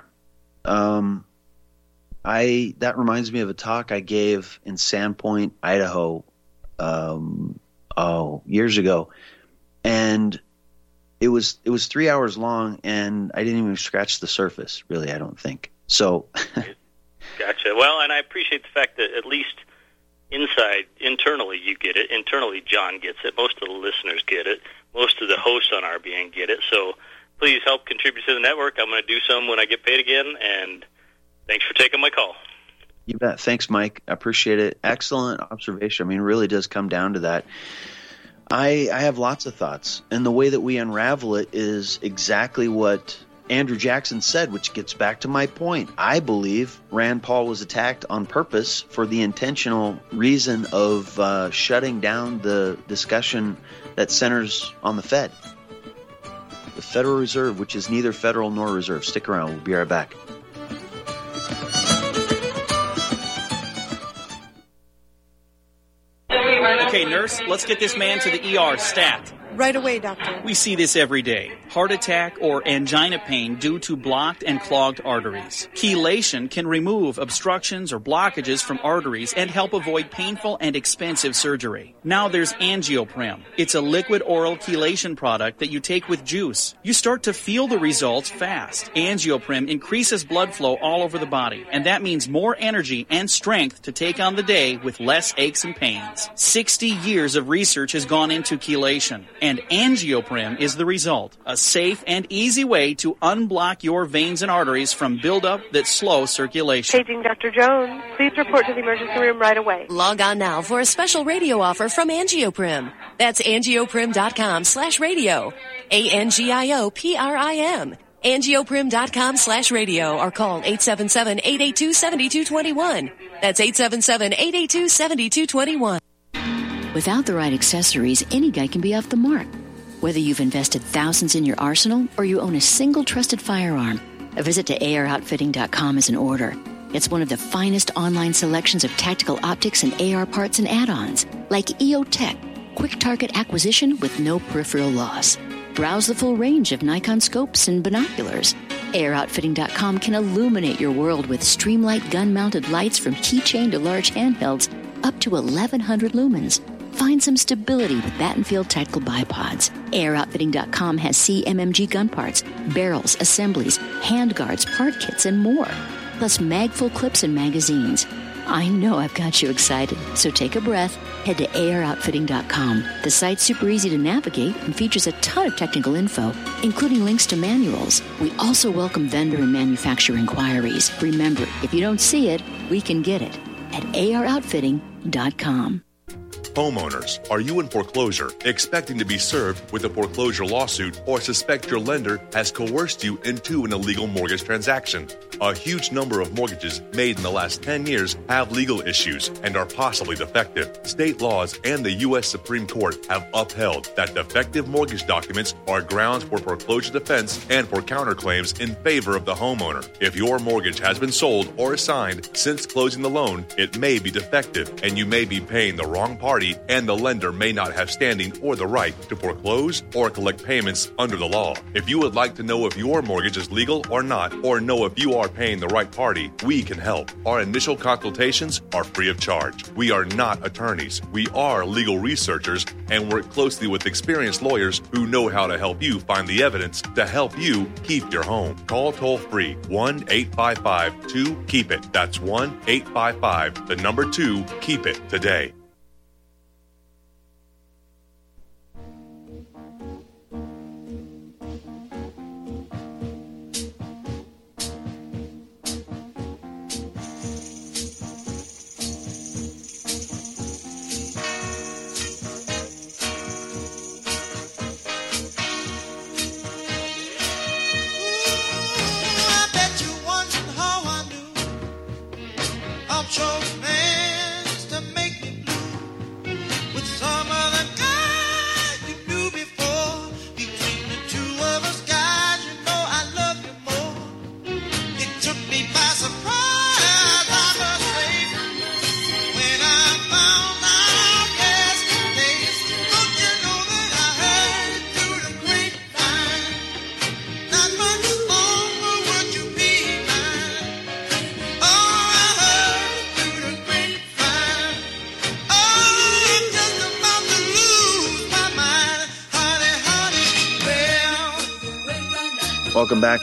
That reminds me of a talk I gave in Sandpoint, Idaho, years ago, and it was 3 hours long, and I didn't even scratch the surface, really. I don't think so. Gotcha. Well, and I appreciate the fact that at least internally you get it. Internally, John gets it. Most of the listeners get it. Most of the hosts on RBN get it. So please help contribute to the network. I'm going to do some when I get paid again, and thanks for taking my call. You bet. Thanks, Mike. I appreciate it. Excellent observation. I mean, it really does come down to that. I have lots of thoughts, and the way that we unravel it is exactly what Andrew Jackson said, which gets back to my point. I believe Rand Paul was attacked on purpose for the intentional reason of shutting down the discussion that centers on the Fed. The Federal Reserve, which is neither federal nor reserve. Stick around. We'll be right back. Okay, nurse, let's get this man to the ER stat. Right away, doctor. We see this every day. Heart attack or angina pain due to blocked and clogged arteries. Chelation can remove obstructions or blockages from arteries and help avoid painful and expensive surgery. Now there's Angioprim. It's a liquid oral chelation product that you take with juice. You start to feel the results fast. Angioprim increases blood flow all over the body, and that means more energy and strength to take on the day with less aches and pains. 60 years of research has gone into chelation, and Angioprim is the result. A safe and easy way to unblock your veins and arteries from buildup that slow circulation. Paging Dr. Jones. Please report to the emergency room right away. Log on now for a special radio offer from Angioprim. That's angioprim.com/radio. ANGIOPRIM. Angioprim.com/radio or call 877-882-7221. That's 877-882-7221. Without the right accessories, any guy can be off the mark. Whether you've invested thousands in your arsenal or you own a single trusted firearm, a visit to AROutfitting.com is in order. It's one of the finest online selections of tactical optics and AR parts and add-ons, like EOTech, quick target acquisition with no peripheral loss. Browse the full range of Nikon scopes and binoculars. AROutfitting.com can illuminate your world with Streamlight gun-mounted lights from keychain to large handhelds up to 1,100 lumens. Find some stability with Battenfield Tactical Bipods. AirOutfitting.com has CMMG gun parts, barrels, assemblies, handguards, part kits, and more. Plus magful clips and magazines. I know I've got you excited, so take a breath. Head to AirOutfitting.com. The site's super easy to navigate and features a ton of technical info, including links to manuals. We also welcome vendor and manufacturer inquiries. Remember, if you don't see it, we can get it at AirOutfitting.com. Homeowners, are you in foreclosure, expecting to be served with a foreclosure lawsuit, or suspect your lender has coerced you into an illegal mortgage transaction? A huge number of mortgages made in the last 10 years have legal issues and are possibly defective. State laws and the U.S. Supreme Court have upheld that defective mortgage documents are grounds for foreclosure defense and for counterclaims in favor of the homeowner. If your mortgage has been sold or assigned since closing the loan, it may be defective and you may be paying the wrong party, and the lender may not have standing or the right to foreclose or collect payments under the law. If you would like to know if your mortgage is legal or not, or know if you are paying the right party, we can help. Our initial consultations are free of charge. We are not attorneys. We are legal researchers and work closely with experienced lawyers who know how to help you find the evidence to help you keep your home. Call toll-free 1-855-2-KEEP-IT. That's 1-855-2-KEEP-IT today. Welcome back.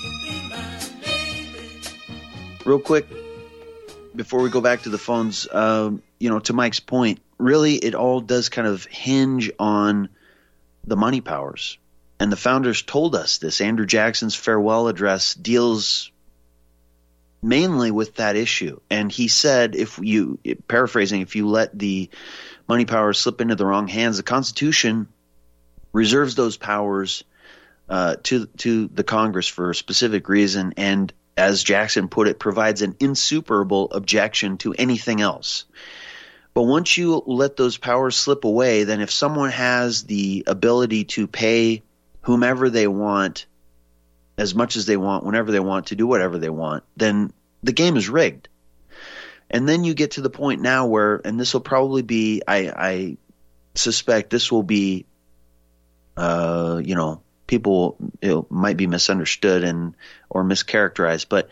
Real quick, before we go back to the phones, to Mike's point, really it all does kind of hinge on the money powers. And the founders told us this. Andrew Jackson's farewell address deals mainly with that issue. And he said, paraphrasing, if you let the money powers slip into the wrong hands, the Constitution reserves those powers to the Congress for a specific reason, and as Jackson put it, provides an insuperable objection to anything else. But once you let those powers slip away, then if someone has the ability to pay whomever they want, as much as they want, whenever they want, to do whatever they want, then the game is rigged. And then you get to the point now where, and this will probably be, I suspect this will be, people might be misunderstood or mischaracterized, but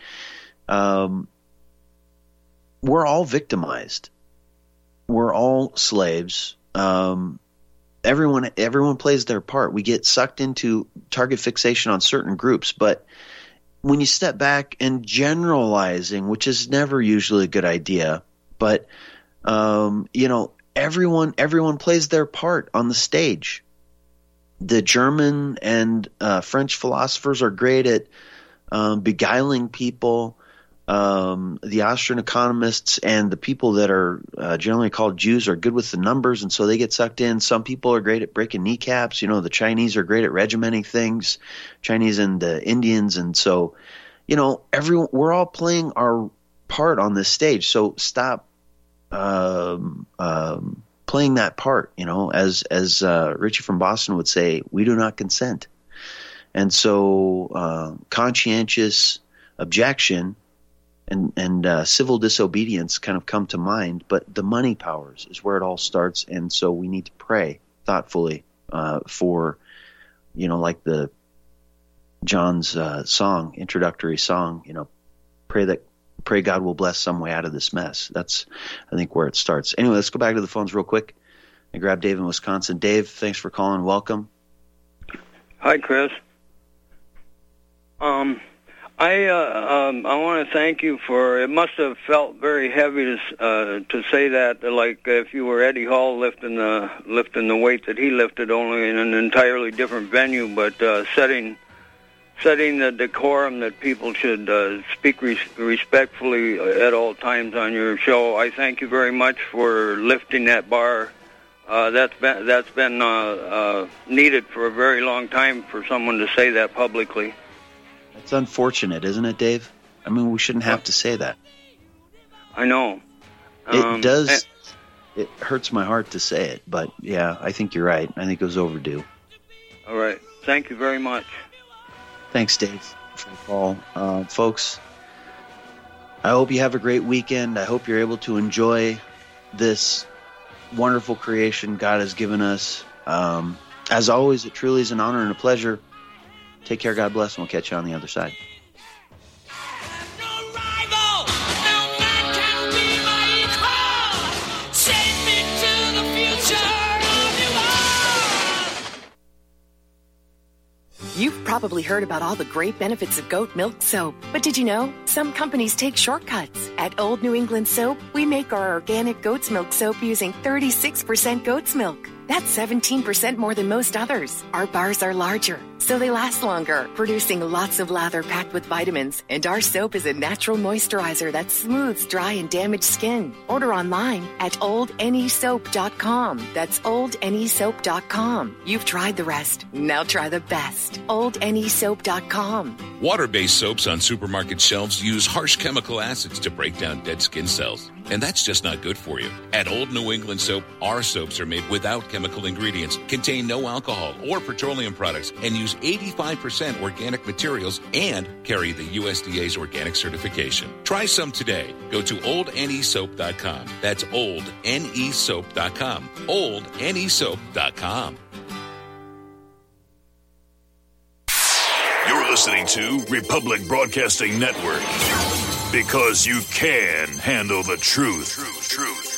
we're all victimized. We're all slaves. Everyone plays their part. We get sucked into target fixation on certain groups, but when you step back and generalizing, which is never usually a good idea, but everyone plays their part on the stage. The German and French philosophers are great at beguiling people. The Austrian economists and the people that are generally called Jews are good with the numbers, and so they get sucked in. Some people are great at breaking kneecaps. The Chinese are great at regimenting things, Chinese and the Indians, and so we're all playing our part on this stage. So stop playing that part. As Richie from Boston would say, we do not consent. And so conscientious objection and civil disobedience kind of come to mind, but the money powers is where it all starts, and so we need to pray thoughtfully for, like the John's introductory song, pray God will bless some way out of this mess. That's, I think, where it starts. Anyway, let's go back to the phones real quick. I grabbed Dave in Wisconsin. Dave, thanks for calling. Welcome. Hi, Chris. I want to thank you for. It must have felt very heavy to say that, like if you were Eddie Hall lifting the weight that he lifted, only in an entirely different venue, but setting the decorum that people should speak respectfully at all times on your show. I thank you very much for lifting that bar. That's been needed for a very long time for someone to say that publicly. It's unfortunate, isn't it, Dave? I mean, we shouldn't have to say that. I know. It does. It hurts my heart to say it, but yeah, I think you're right. I think it was overdue. All right. Thank you very much. Thanks, Dave, for the call. Folks, I hope you have a great weekend. I hope you're able to enjoy this wonderful creation God has given us. As always, it truly is an honor and a pleasure. Take care, God bless, and we'll catch you on the other side. You've probably heard about all the great benefits of goat milk soap, but did you know some companies take shortcuts? At Old New England Soap, we make our organic goat's milk soap using 36% goat's milk. That's 17% more than most others. Our bars are larger, so they last longer, producing lots of lather packed with vitamins. And our soap is a natural moisturizer that smooths dry and damaged skin. Order online at oldnesoap.com. That's oldnesoap.com. You've tried the rest. Now try the best. oldnesoap.com. Water-based soaps on supermarket shelves use harsh chemical acids to break down dead skin cells. And that's just not good for you. At Old New England Soap, our soaps are made without chemical ingredients, contain no alcohol or petroleum products, and use 85% organic materials and carry the USDA's organic certification. Try some today. Go to oldnesoap.com. That's oldnesoap.com. oldnesoap.com. You're listening to Republic Broadcasting Network. Because you can handle the truth.